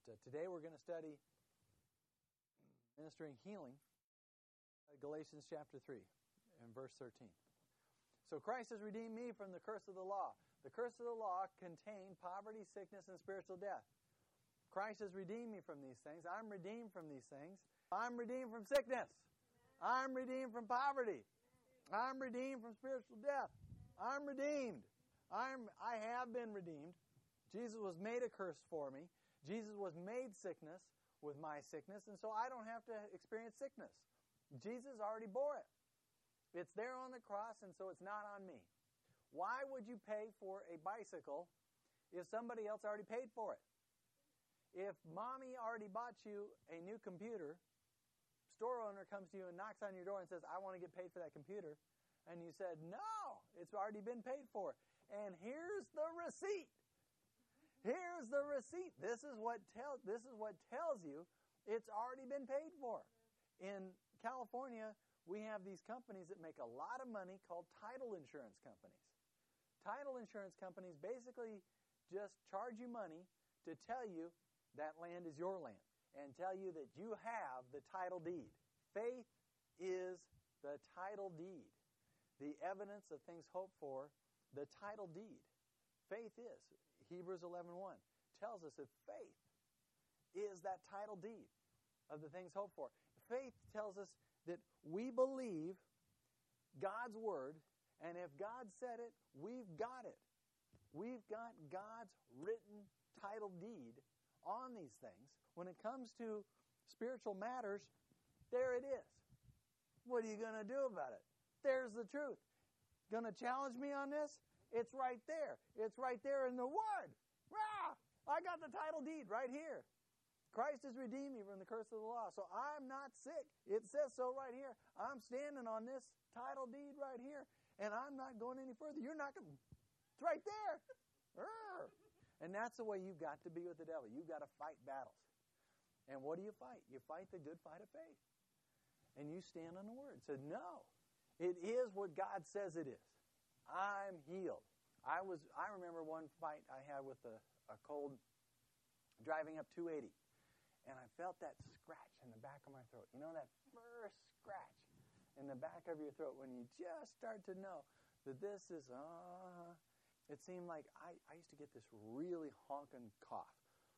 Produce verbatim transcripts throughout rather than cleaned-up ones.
But uh, today we're going to study ministering healing, uh, Galatians chapter three and verse thirteen. So Christ has redeemed me from the curse of the law. The curse of the law contained poverty, sickness, and spiritual death. Christ has redeemed me from these things. I'm redeemed from these things. I'm redeemed from sickness. I'm redeemed from poverty. I'm redeemed from spiritual death. I'm redeemed. I'm, I have been redeemed. Jesus was made a curse for me. Jesus was made sickness with my sickness, and so I don't have to experience sickness. Jesus already bore it. It's there on the cross, and so it's not on me. Why would you pay for a bicycle if somebody else already paid for it? If mommy already bought you a new computer, store owner comes to you and knocks on your door and says, I want to get paid for that computer. And you said, no, it's already been paid for. And here's the receipt. Here's the receipt. This is what tell, this is what tells you it's already been paid for. In California, we have these companies that make a lot of money called title insurance companies. Title insurance companies basically just charge you money to tell you that land is your land and tell you that you have the title deed. Faith is the title deed. The evidence of things hoped for, the title deed. Faith is. Hebrews eleven one tells us that faith is that title deed of the things hoped for. Faith tells us that we believe God's Word, and if God said it, we've got it. We've got God's written title deed on these things. When it comes to spiritual matters, there it is. What are you going to do about it? There's the truth. Going to challenge me on this? It's right there. It's right there in the Word. Rah! I got the title deed right here. Christ has redeemed me from the curse of the law. So I'm not sick. It says so right here. I'm standing on this title deed right here, and I'm not going any further. You're not going to... It's right there. Rah! And that's the way you've got to be with the devil. You've got to fight battles. And what do you fight? You fight the good fight of faith. And you stand on the Word. So no, it is what God says it is. I'm healed. I was. I remember one fight I had with a, a cold driving up two eighty. And I felt that scratch in the back of my throat. You know that first scratch in the back of your throat when you just start to know that this is... Uh, it seemed like I, I used to get this really honking cough.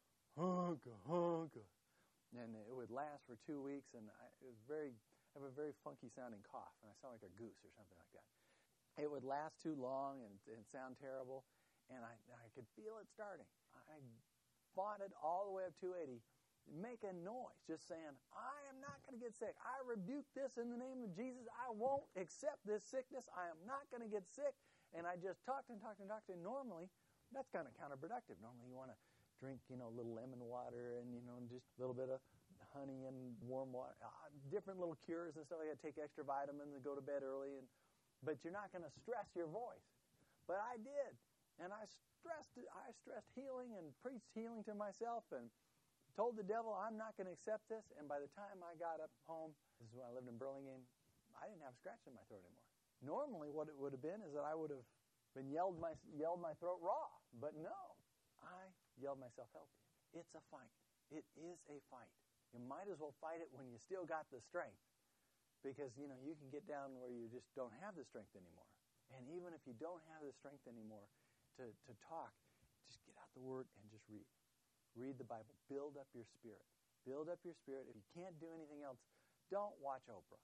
Honka, honka. And it would last for two weeks, and I, it was very, I have a very funky sounding cough, and I sound like a goose or something like that. It would last too long and, and sound terrible, and I, I could feel it starting. I fought it all the way up two eighty, making noise, just saying, I am not going to get sick. I rebuke this in the name of Jesus. I won't accept this sickness. I am not going to get sick. And I just talked and talked and talked, and normally, that's kind of counterproductive. Normally you want to drink, you know, a little lemon water and, you know, just a little bit of honey and warm water, uh, different little cures and stuff like that. Take extra vitamins and go to bed early. And but you're not going to stress your voice. But I did. And I stressed I stressed healing and preached healing to myself and told the devil I'm not going to accept this. And by the time I got up home, this is when I lived in Burlingame, I didn't have a scratch in my throat anymore. Normally what it would have been is that I would have been yelled my, yelled my throat raw. But no, I yelled myself healthy. It's a fight. It is a fight. You might as well fight it when you still got the strength. Because, you know, you can get down where you just don't have the strength anymore. And even if you don't have the strength anymore to, to talk, just get out the Word and just read. Read the Bible. Build up your spirit. Build up your spirit. If you can't do anything else, don't watch Oprah.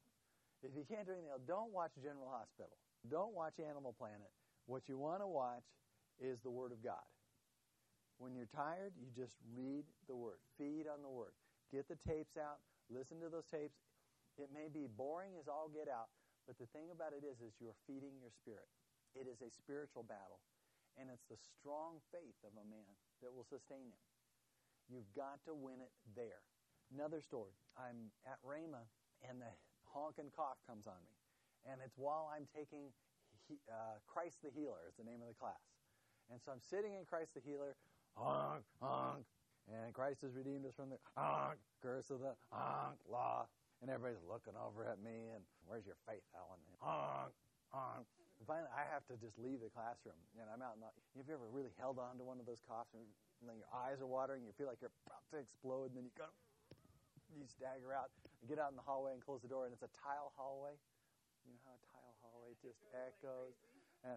If you can't do anything else, don't watch General Hospital. Don't watch Animal Planet. What you want to watch is the Word of God. When you're tired, you just read the Word. Feed on the Word. Get the tapes out. Listen to those tapes. It may be boring as all get out, but the thing about it is, is you're feeding your spirit. It is a spiritual battle, and it's the strong faith of a man that will sustain him. You've got to win it there. Another story. I'm at Rhema, and the honking cough comes on me. And it's while I'm taking he, uh, Christ the Healer is the name of the class. And so I'm sitting in Christ the Healer, honk, honk, and Christ has redeemed us from the honk, curse of the honk law. And everybody's looking over at me, and where's your faith, Alan? Honk, honk. And finally, I have to just leave the classroom, and I'm out in the, have you ever really held on to one of those coughs, and, and then your eyes are watering, you feel like you're about to explode, and then you go, you stagger out, and get out in the hallway and close the door, and it's a tile hallway. You know how a tile hallway just echoes, and,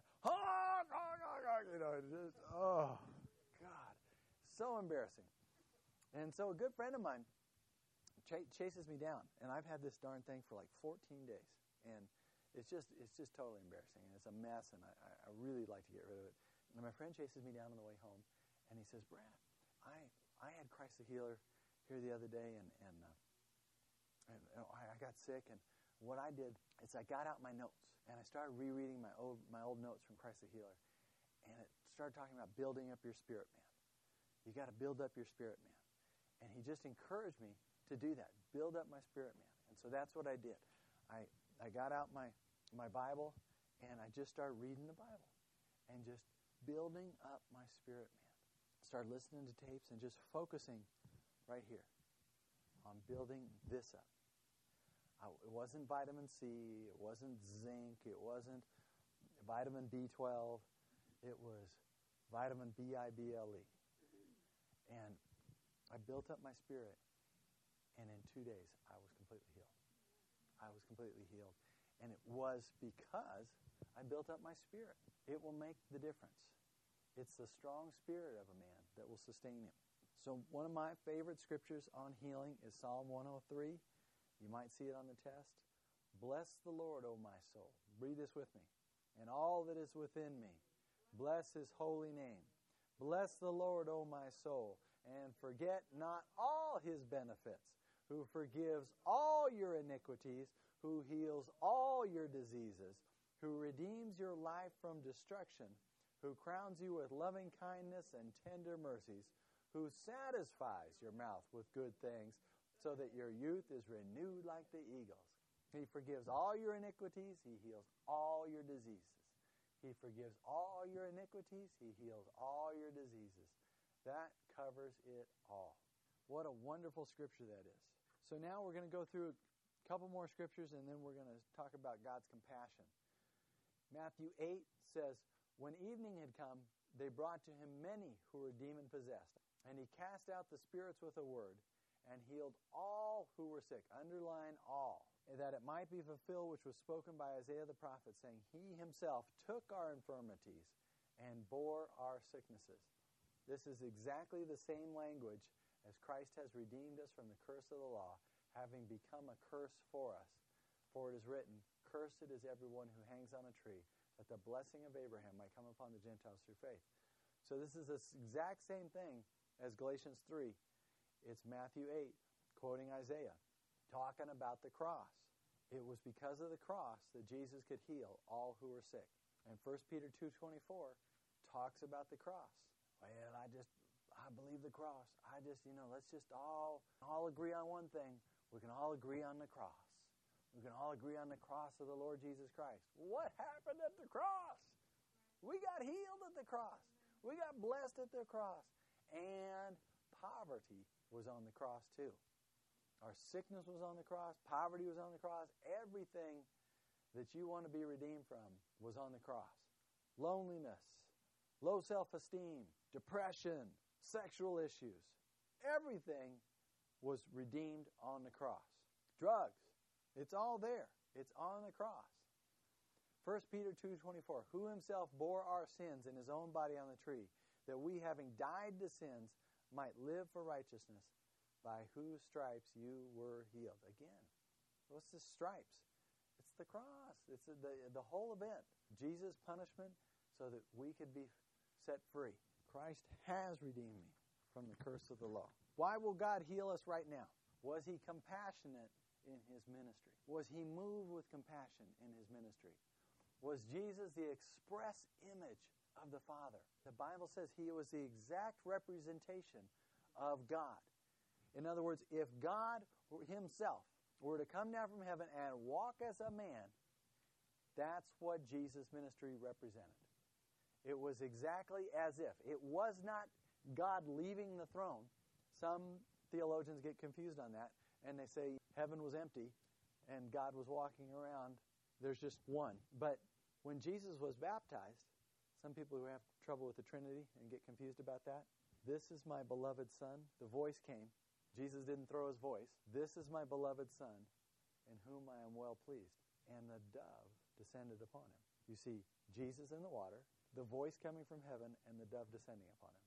you know, it just, oh, God, so embarrassing. And so a good friend of mine ch- chases me down, and I've had this darn thing for like fourteen days, and it's just it's just totally embarrassing, and it's a mess, and I, I really like to get rid of it. And my friend chases me down on the way home, and he says, Brad, I I had Christ the Healer here the other day, and and, uh, and uh, I got sick, and what I did is I got out my notes, and I started rereading my old my old notes from Christ the Healer, and it started talking about building up your spirit, man. You got to build up your spirit, man. And he just encouraged me to do that, build up my spirit, man. And so that's what I did. I I got out my, my Bible, and I just started reading the Bible and just building up my spirit, man. Started listening to tapes and just focusing right here on building this up. I, it wasn't vitamin C, it wasn't zinc, it wasn't vitamin B twelve, it was vitamin B I B L E. And I built up my spirit, and in two days, I was completely healed. I was completely healed. And it was because I built up my spirit. It will make the difference. It's the strong spirit of a man that will sustain him. So one of my favorite scriptures on healing is Psalm one oh three. You might see it on the test. Bless the Lord, O my soul. Read this with me. And all that is within me. Bless his holy name. Bless the Lord, O my soul. And forget not all his benefits, who forgives all your iniquities, who heals all your diseases, who redeems your life from destruction, who crowns you with loving kindness and tender mercies, who satisfies your mouth with good things, so that your youth is renewed like the eagles. He forgives all your iniquities. He heals all your diseases. He forgives all your iniquities. He heals all your diseases. That covers it all. What a wonderful scripture that is. So now we're going to go through a couple more scriptures, and then we're going to talk about God's compassion. Matthew eight says, when evening had come, they brought to him many who were demon-possessed. And he cast out the spirits with a word and healed all who were sick. Underline all. That it might be fulfilled which was spoken by Isaiah the prophet, saying, he himself took our infirmities and bore our sicknesses. This is exactly the same language as Christ has redeemed us from the curse of the law, having become a curse for us. For it is written, cursed is everyone who hangs on a tree, that the blessing of Abraham might come upon the Gentiles through faith. So this is the exact same thing as Galatians three. It's Matthew eight, quoting Isaiah, talking about the cross. It was because of the cross that Jesus could heal all who were sick. And First Peter two twenty-four talks about the cross. Well, I just, I believe the cross. I just, you know, let's just all, all agree on one thing. We can all agree on the cross. We can all agree on the cross of the Lord Jesus Christ. What happened at the cross? We got healed at the cross. We got blessed at the cross. And poverty was on the cross too. Our sickness was on the cross. Poverty was on the cross. Everything that you want to be redeemed from was on the cross. Loneliness, low self-esteem, depression, sexual issues. Everything was redeemed on the cross. Drugs, it's all there. It's on the cross. First Peter two twenty-four, who himself bore our sins in his own body on the tree, that we, having died to sins, might live for righteousness, by whose stripes you were healed. Again, what's the stripes? It's the cross. It's the, the, the whole event. Jesus' punishment so that we could be set free. Christ has redeemed me from the curse of the law. Why will God heal us right now? Was he compassionate in his ministry? Was he moved with compassion in his ministry? Was Jesus the express image of the Father? The Bible says he was the exact representation of God. In other words, if God himself were to come down from heaven and walk as a man, that's what Jesus' ministry represented. It was exactly as if. It was not God leaving the throne. Some theologians get confused on that, and they say heaven was empty and God was walking around. There's just one. But When Jesus was baptized, some people who have trouble with the Trinity and get confused about that, this is my beloved Son. The voice came. Jesus didn't throw his voice. This is my beloved Son, in whom I am well pleased. And the dove descended upon him. You see Jesus in the water, the voice coming from heaven, and the dove descending upon him.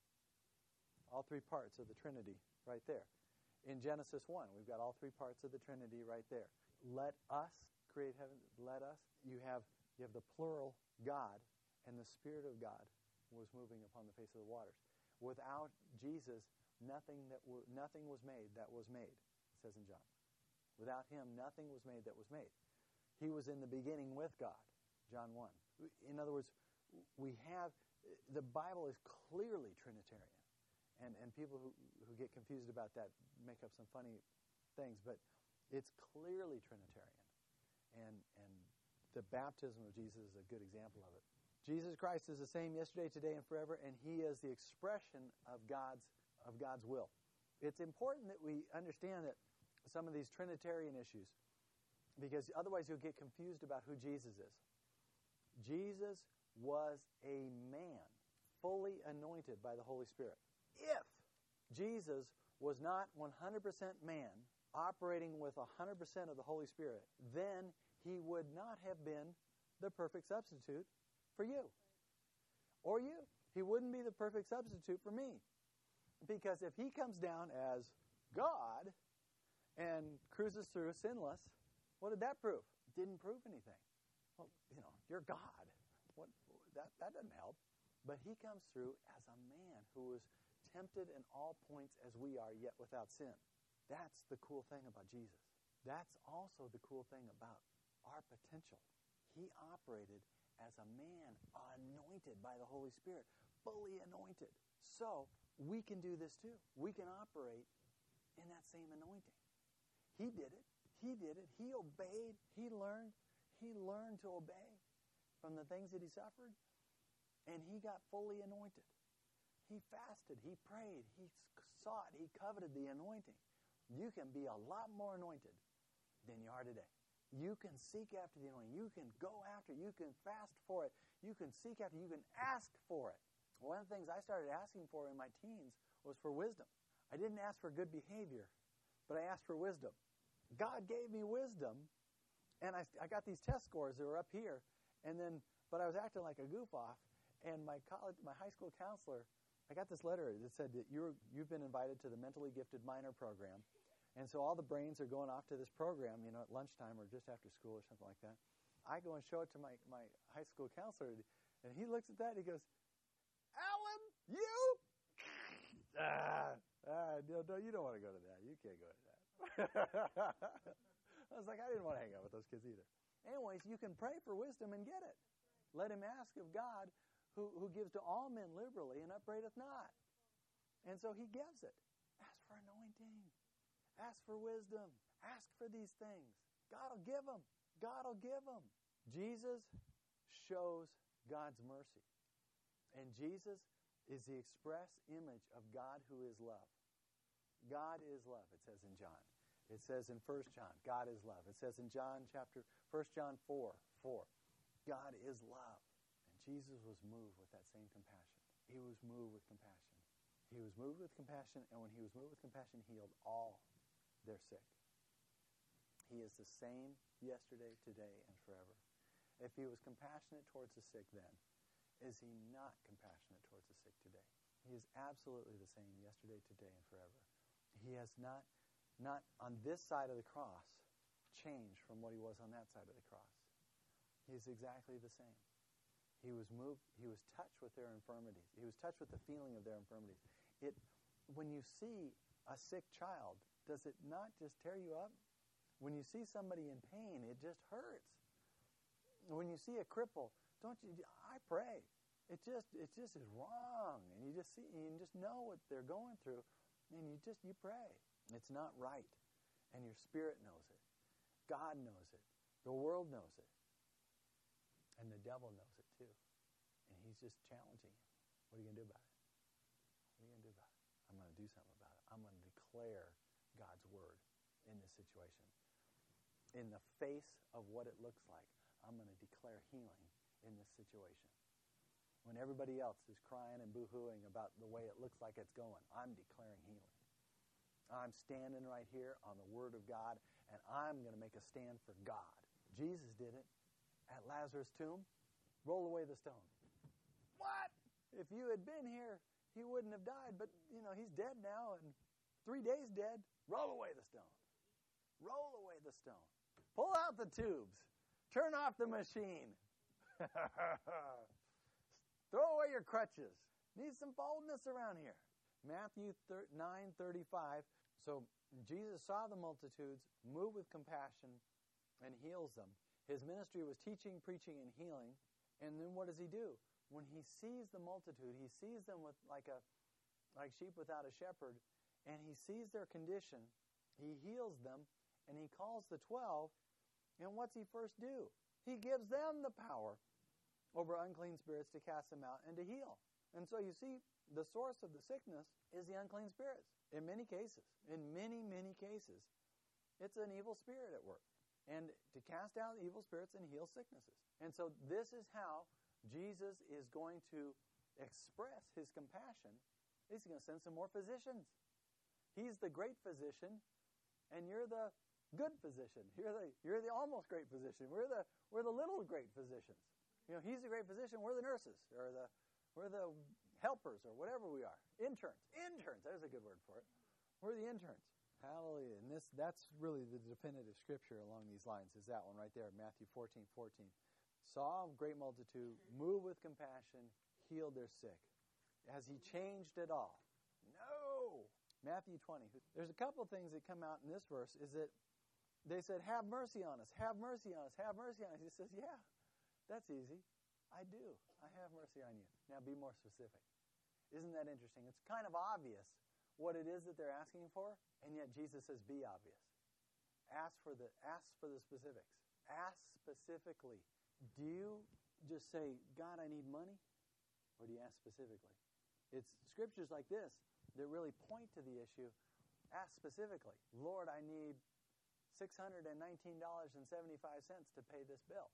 All three parts of the Trinity right there. In Genesis one, we've got all three parts of the Trinity right there. Let us create heaven. Let us. You have you have the plural God, and the Spirit of God was moving upon the face of the waters. Without Jesus, nothing that w- nothing was made that was made, it says in John. Without him, nothing was made that was made. He was in the beginning with God, John one. In other words, we have, the Bible is clearly Trinitarian. And and people who, who get confused about that make up some funny things, but it's clearly Trinitarian. And and the baptism of Jesus is a good example of it. Jesus Christ is the same yesterday, today, and forever, and he is the expression of God's of God's will. It's important that we understand that some of these Trinitarian issues, because otherwise you'll get confused about who Jesus is. Jesus was a man, fully anointed by the Holy Spirit. If Jesus was not one hundred percent man, operating with one hundred percent of the Holy Spirit, then he would not have been the perfect substitute for you or you. He wouldn't be the perfect substitute for me. Because if he comes down as God and cruises through sinless, what did that prove? Didn't prove anything. Well, you know, you're God. What, that, that doesn't help. But he comes through as a man who was tempted in all points as we are, yet without sin. That's the cool thing about Jesus. That's also the cool thing about our potential. He operated as a man anointed by the Holy Spirit, fully anointed. So we can do this too. We can operate in that same anointing. He did it. He did it. He obeyed. He learned. He learned to obey from the things that he suffered, and he got fully anointed. He fasted. He prayed. He sought. He coveted the anointing. You can be a lot more anointed than you are today. You can seek after the anointing. You can go after it. You can fast for it. You can seek after it. You can ask for it. One of the things I started asking for in my teens was for wisdom. I didn't ask for good behavior, but I asked for wisdom. God gave me wisdom, and I, I got these test scores that were up here, and then, but I was acting like a goof off, and my college, my high school counselor, I got this letter that said that you're, you've been invited to the mentally gifted minor program. And so all the brains are going off to this program, you know, at lunchtime or just after school or something like that. I go and show it to my, my high school counselor, and he looks at that and he goes, Alan, you? ah, ah, no, no, you don't want to go to that. You can't go to that. I was like, I didn't want to hang out with those kids either. Anyways, you can pray for wisdom and get it. Let him ask of God, who, who gives to all men liberally and upbraideth not. And so he gives it. Ask for anointing. Ask for wisdom. Ask for these things. God will give them. God will give them. Jesus shows God's mercy. And Jesus is the express image of God who is love. God is love, it says in John. It says in First John, God is love. It says in John chapter, First John four, four, God is love. And Jesus was moved with that same compassion. He was moved with compassion. He was moved with compassion, and when he was moved with compassion, he healed all their sick. He is the same yesterday, today, and forever. If he was compassionate towards the sick then, is he not compassionate towards the sick today? He is absolutely the same yesterday, today, and forever. He has not, not on this side of the cross, changed from what he was on that side of the cross. He is exactly the same. He was moved, he was touched with their infirmities. He was touched with the feeling of their infirmities. It, when you see a sick child, does it not just tear you up? When you see somebody in pain, it just hurts. When you see a cripple, don't you? I pray. It just, it just is wrong, and you just see, you just know what they're going through, and you just, you pray. It's not right, and your spirit knows it. God knows it. The world knows it, and the devil knows it too. And he's just challenging you. What are you going to do about it? What are you going to do about it? I'm going to do something about it. I'm going to declare God's word in this situation. In the face of what it looks like, I'm going to declare healing in this situation. When everybody else is crying and boo-hooing about the way it looks like it's going, I'm declaring healing. I'm standing right here on the Word of God, and I'm going to make a stand for God. Jesus did it at Lazarus' tomb. Roll away the stone. What? If you had been here, he wouldn't have died, but, you know, he's dead now, and three days dead. Roll away the stone. Roll away the stone. Pull out the tubes. Turn off the machine. Throw away your crutches. Need some boldness around here. Matthew nine thirty-five. So Jesus saw the multitudes, moved with compassion, and heals them. His ministry was teaching, preaching, and healing. And then what does he do? When he sees the multitude, he sees them with like a like sheep without a shepherd, and he sees their condition. He heals them, and he calls the twelve. And what's he first do? He gives them the power over unclean spirits to cast them out and to heal. And so you see, the source of the sickness is the unclean spirits. In many cases, in many, many cases, it's an evil spirit at work. And to cast out evil spirits and heal sicknesses. And so this is how Jesus is going to express his compassion. He's going to send some more physicians. He's the great physician, and you're the good physician. You're the you're the almost great physician. We're the we're the little great physicians. You know, he's the great physician. We're the nurses, or the we're the helpers, or whatever we are. Interns. Interns. There's a good word for it. We're the interns. Hallelujah. And this that's really the definitive scripture along these lines, is that one right there, Matthew fourteen fourteen. Saw a great multitude, moved with compassion, healed their sick. Has he changed at all? No. Matthew twenty. There's a couple things that come out in this verse, is that they said, have mercy on us, have mercy on us, have mercy on us. He says, yeah, that's easy. I do. I have mercy on you. Now be more specific. Isn't that interesting? It's kind of obvious what it is that they're asking for, and yet Jesus says, be obvious. Ask for the ask for the specifics. Ask specifically. Do you just say, God, I need money? Or do you ask specifically? It's scriptures like this that really point to the issue. Ask specifically. Lord, I need six hundred nineteen dollars and seventy-five cents to pay this bill,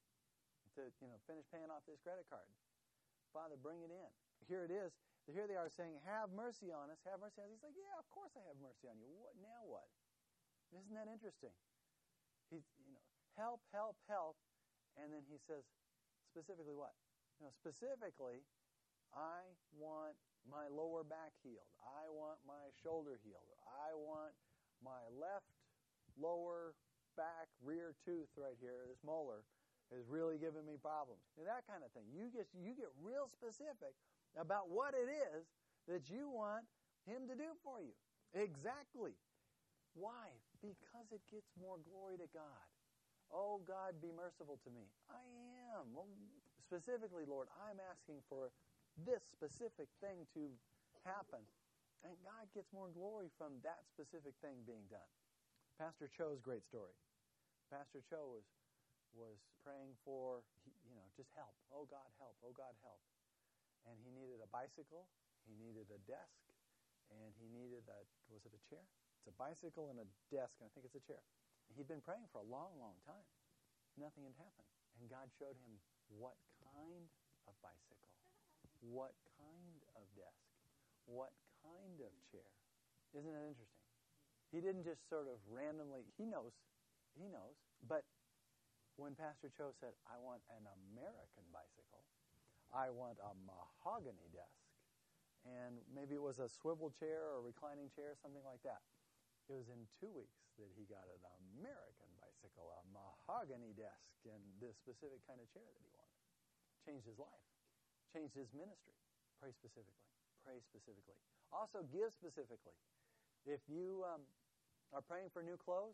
to you know finish paying off this credit card. Father, bring it in. Here it is. Here they are saying, have mercy on us, have mercy on us. He's like, yeah, of course I have mercy on you. What, now what? Isn't that interesting? He's, you know, help, help, help. And then he says, specifically what? You know, specifically, I want my lower back healed. I want my shoulder healed. I want my left lower back rear tooth right here, this molar, is really giving me problems. You know, that kind of thing. You get, you get real specific about what it is that you want him to do for you. Exactly. Why? Because it gets more glory to God. Oh, God, be merciful to me. I am. Well, specifically, Lord, I'm asking for this specific thing to happen. And God gets more glory from that specific thing being done. Pastor Cho's great story. Pastor Cho was was praying for, you know, just help. Oh, God, help. Oh, God, help. And he needed a bicycle. He needed a desk. And he needed a, was it a chair? It's a bicycle and a desk, and I think it's a chair. He'd been praying for a long, long time. Nothing had happened. And God showed him what kind of bicycle, what kind of desk, what kind of chair. Isn't that interesting? He didn't just sort of randomly, he knows, he knows. But when Pastor Cho said, I want an American bicycle, I want a mahogany desk, and maybe it was a swivel chair or reclining chair, something like that. It was in two weeks that he got an American bicycle, a mahogany desk, and this specific kind of chair that he wanted. Changed his life. Changed his ministry. Pray specifically. Pray specifically. Also, give specifically. If you um, are praying for new clothes,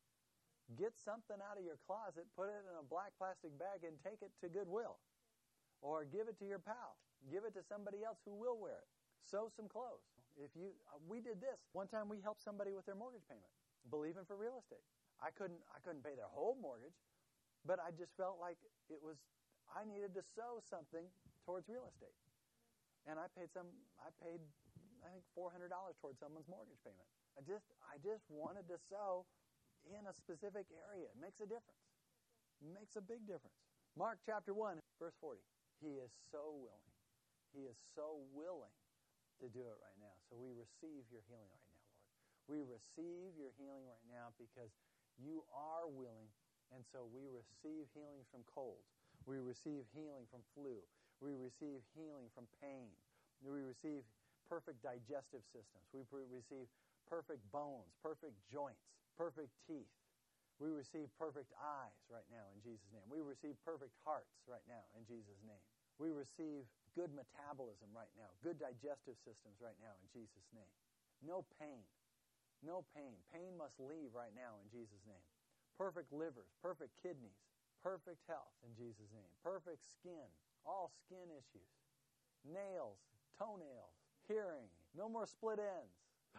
get something out of your closet, put it in a black plastic bag, and take it to Goodwill. Or give it to your pal. Give it to somebody else who will wear it. Sew some clothes. If you, uh, we did this. One time we helped somebody with their mortgage payment, believing for real estate. I couldn't, I couldn't pay their whole mortgage, but I just felt like it was, I needed to sow something towards real estate. And I paid some, I paid, I think four hundred dollars towards someone's mortgage payment. I just, I just wanted to sow in a specific area. It makes a difference. It makes a big difference. Mark chapter one, verse forty. He is so willing. He is so willing to do it right now. So we receive your healing right now, Lord. We receive your healing right now because you are willing, and so we receive healing from colds. We receive healing from flu. We receive healing from pain. We receive perfect digestive systems. We receive perfect bones, perfect joints, perfect teeth. We receive perfect eyes right now in Jesus' name. We receive perfect hearts right now in Jesus' name. We receive good metabolism right now, good digestive systems right now in Jesus' name. No pain. No pain. Pain must leave right now in Jesus' name. Perfect livers, perfect kidneys, perfect health in Jesus' name. Perfect skin, all skin issues. Nails, toenails, hearing, no more split ends.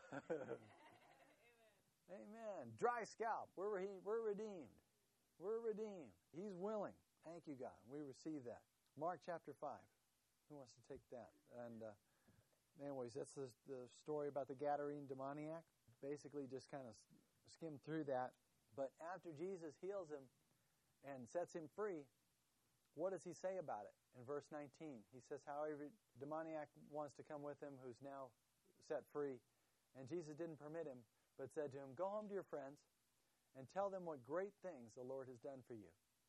Amen. Dry scalp, we're, re- we're redeemed. We're redeemed. He's willing. Thank you, God. We receive that. Mark chapter five. Who wants to take that? And uh, anyways, that's the, the story about the Gadarene demoniac. Basically just kind of skim through that. But after Jesus heals him and sets him free, what does he say about it? In verse nineteen, he says, however, demoniac wants to come with him who's now set free. And Jesus didn't permit him, but said to him, go home to your friends and tell them what great things the Lord has done for you,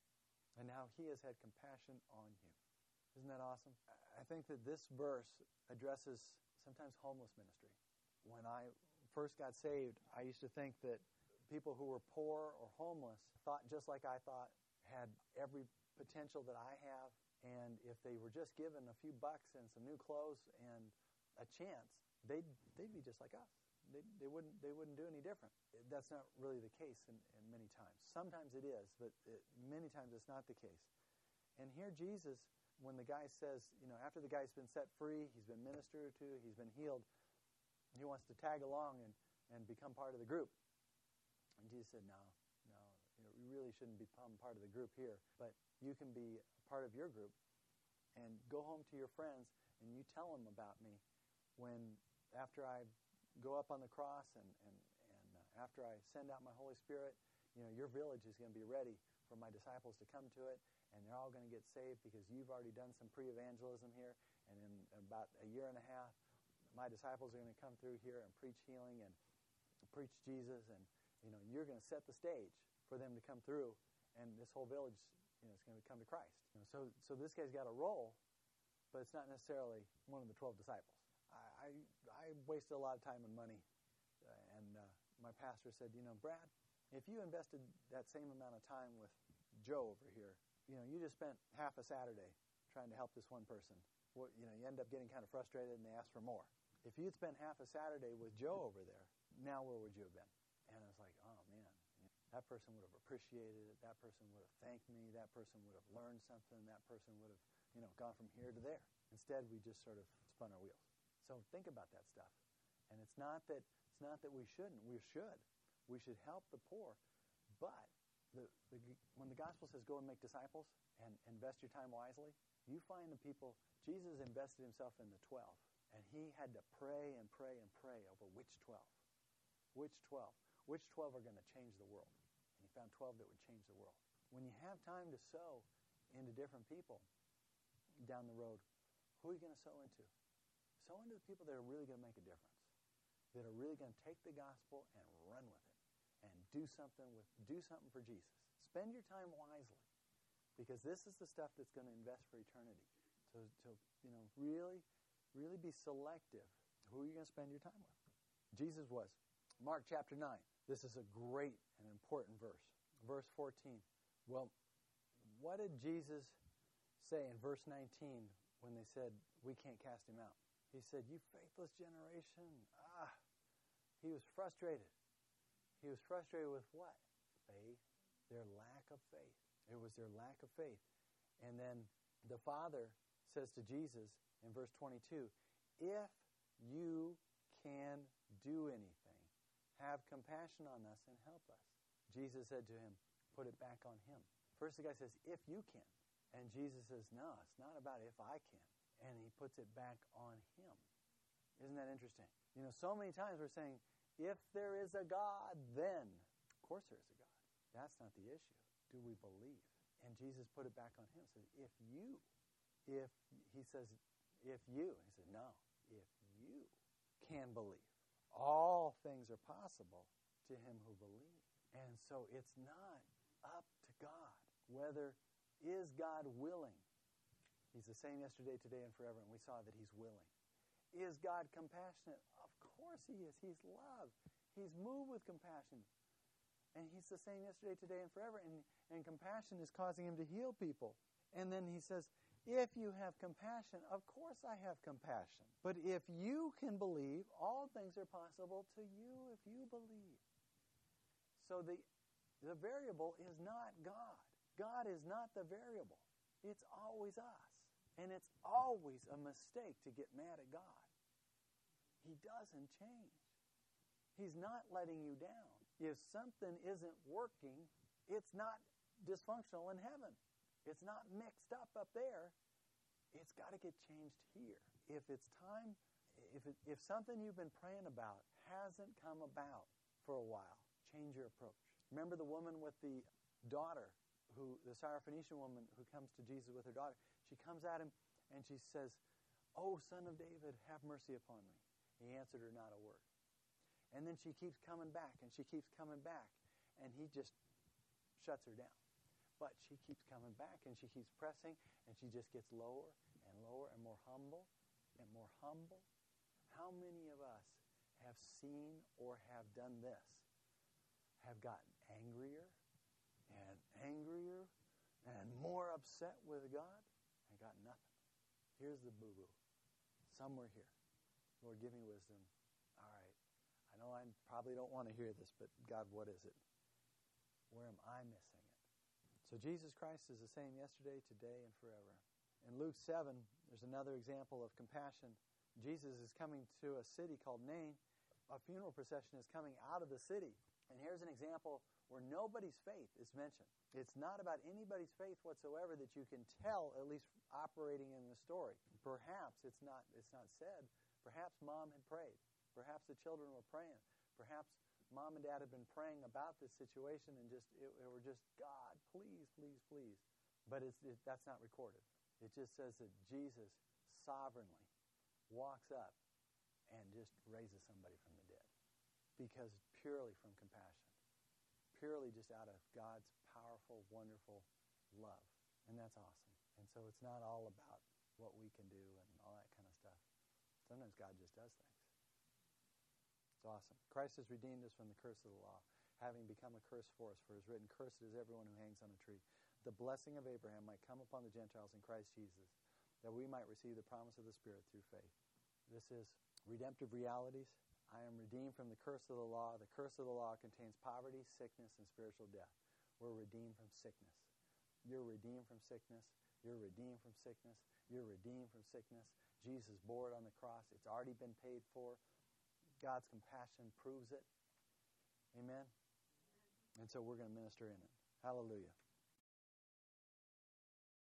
and how he has had compassion on you. Isn't that awesome? I think that this verse addresses sometimes homeless ministry. When I first got saved, I used to think that people who were poor or homeless thought just like I thought, had every potential that I have, and if they were just given a few bucks and some new clothes and a chance, they'd, they'd be just like us. They, they wouldn't they wouldn't do any different. That's not really the case in, in many times. Sometimes it is, but it, many times it's not the case. And here Jesus, when the guy says, you know, after the guy's been set free, he's been ministered to, he's been healed, he wants to tag along and, and become part of the group. And Jesus said, no, no, you know, you really shouldn't become part of the group here, but you can be part of your group and go home to your friends and you tell them about me when, after I go up on the cross and, and, and uh, after I send out my Holy Spirit, you know, your village is going to be ready for my disciples to come to it, and they're all going to get saved because you've already done some pre-evangelism here, and in about a year and a half, my disciples are going to come through here and preach healing and preach Jesus, and, you know, you're going to set the stage for them to come through, and this whole village, you know, is going to come to Christ. You know, so, so this guy's got a role, but it's not necessarily one of the twelve disciples. I, I wasted a lot of time and money, uh, and uh, my pastor said, you know, Brad, if you invested that same amount of time with Joe over here, you know, you just spent half a Saturday trying to help this one person. Well, you know, you end up getting kind of frustrated and they ask for more. If you'd spent half a Saturday with Joe over there, now where would you have been? And I was like, oh, man, you know, that person would have appreciated it. That person would have thanked me. That person would have learned something. That person would have, you know, gone from here to there. Instead, we just sort of spun our wheels. So think about that stuff. And it's not that it's not that we shouldn't. We should. We should help the poor. But the, the, when the gospel says go and make disciples and invest your time wisely, you find the people, Jesus invested himself in the twelve. And he had to pray and pray and pray over which twelve. Which twelve? Which twelve are going to change the world? And he found twelve that would change the world. When you have time to sow into different people down the road, who are you going to sow into? Sow into the people that are really going to make a difference, that are really going to take the gospel and run with it and do something with, do something for Jesus. Spend your time wisely, because this is the stuff that's going to invest for eternity. So, so you know, really, really be selective who you're going to spend your time with. Jesus was. Mark chapter nine. This is a great and important verse. Verse fourteen. Well, what did Jesus say in verse nineteen when they said, we can't cast him out? He said, you faithless generation. Ah, he was frustrated. He was frustrated with what? Faith. Their lack of faith. It was their lack of faith. And then the Father says to Jesus in verse twenty-two, if you can do anything, have compassion on us and help us. Jesus said to him, put it back on him. First the guy says, if you can. And Jesus says, no, it's not about if I can. And he puts it back on him. Isn't that interesting? You know, so many times we're saying, if there is a God, then. Of course there is a God. That's not the issue. Do we believe? And Jesus put it back on him. Said, if you, if, he says, if you, he said, no, if you can believe, all things are possible to him who believes. And so it's not up to God. Whether is God willing? He's the same yesterday, today, and forever, and we saw that he's willing. Is God compassionate? Of course he is. He's love. He's moved with compassion. And he's the same yesterday, today, and forever. And, and compassion is causing him to heal people. And then he says, if you have compassion, of course I have compassion. But if you can believe, all things are possible to you if you believe. So the, the variable is not God. God is not the variable. It's always us. And it's always a mistake to get mad at God. He doesn't change. He's not letting you down. If something isn't working, it's not dysfunctional in heaven. It's not mixed up up there. It's got to get changed here. If it's time, if it, if something you've been praying about hasn't come about for a while, change your approach. Remember the woman with the daughter, who the Syrophoenician woman who comes to Jesus with her daughter. She comes at him and she says, "Oh, son of David, have mercy upon me." He answered her not a word. And then she keeps coming back, and she keeps coming back, and he just shuts her down. But she keeps coming back, and she keeps pressing, and she just gets lower and lower and more humble and more humble. How many of us have seen or have done this? Have gotten angrier and angrier and more upset with God and got nothing. Here's the boo-boo. Somewhere here. Lord, give me wisdom. All right. I know I probably don't want to hear this, but God, what is it? Where am I missing it? So Jesus Christ is the same yesterday, today, and forever. In Luke seven, there's another example of compassion. Jesus is coming to a city called Nain. A funeral procession is coming out of the city. And here's an example where nobody's faith is mentioned. It's not about anybody's faith whatsoever that you can tell, at least operating in the story. Perhaps it's not, it's not said. Perhaps mom had prayed. Perhaps the children were praying. Perhaps mom and dad had been praying about this situation and just it, it were just, God, please, please, please. But it's, it, that's not recorded. It just says that Jesus sovereignly walks up and just raises somebody from the dead. Because purely from compassion. Purely just out of God's powerful, wonderful love. And that's awesome. And so it's not all about what we can do and all that kind of stuff. Sometimes God just does things. It's awesome. Christ has redeemed us from the curse of the law, having become a curse for us. For it is written, "Cursed is everyone who hangs on a tree." The blessing of Abraham might come upon the Gentiles in Christ Jesus, that we might receive the promise of the Spirit through faith. This is redemptive realities. I am redeemed from the curse of the law. The curse of the law contains poverty, sickness, and spiritual death. We're redeemed from sickness. You're redeemed from sickness. You're redeemed from sickness. You're redeemed from sickness. Jesus bore it on the cross. It's already been paid for. God's compassion proves it. Amen? And so we're going to minister in it. Hallelujah.